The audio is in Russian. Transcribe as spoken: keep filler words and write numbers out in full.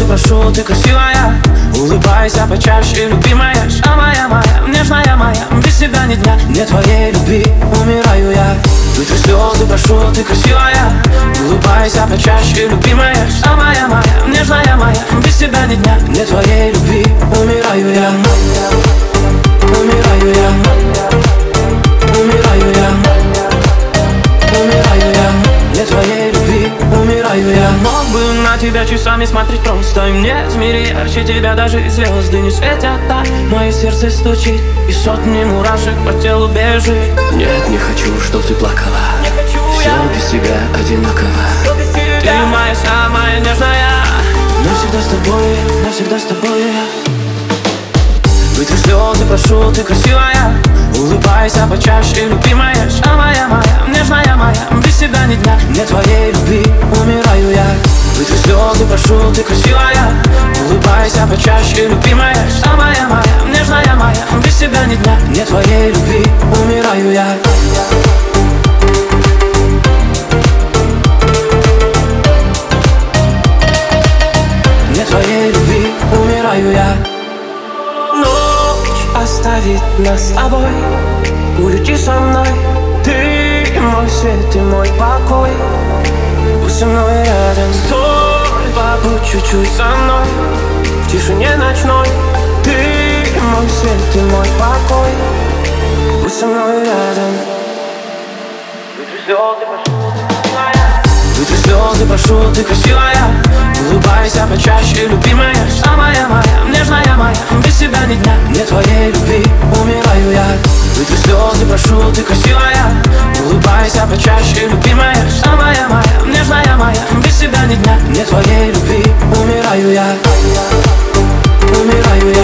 прошу, ты красивая. Улыбайся почаще, любимая. А моя, моя, нежная моя, без тебя ни дня, нет твоей любви, умираю я. Вытри слезы, прошу, ты красивая. Улыбайся почаще, любимая. А моя, моя, нежная моя, без тебя ни дня, нет твоей любви, умираю я. Умираю я. Умираю я. Умираю я. Нет твоей любви, умираю я. Мог бы на тебя часами смотреть просто, и мне в мире ярче тебя даже и звезды не светят так. Мое сердце стучит, и сотни мурашек по телу бежит. Нет, не хочу, чтоб ты плакала. Все без тебя одинаково. Ты моя самая нежная. Навсегда с тобой, навсегда с тобой. Вытри слезы, прошу, ты красивая. Улыбайся почаще, любимая. А моя, моя, нежная моя, без тебя ни дня, нет твоей любви, умираю я. Вытри слезы, прошу, ты красивая. Улыбайся почаще, любимая. А моя, моя, нежная моя, без тебя ни дня, нет твоей любви, умираю я. Нет твоей любви, умираю я. Оставит нас с тобой, улети со мной. Ты мой свет и мой покой. Будь со мной рядом, стой, побудь чуть-чуть со мной. В тишине ночной. Ты мой свет и мой покой. Будь со мной рядом. Вытри слезы, прошу, ты красивая. Вытри слезы, прошу, ты красивая. Улыбайся почаще, любимая. А моя, моя, нежная моя, без тебя ни дня, нет твоей любви, умираю я. Вытри слезы, прошу, ты красивая. Улыбайся почаще, любимая. А моя, моя, нежная моя, без тебя ни дня, нет твоей любви, умираю я. Умираю я.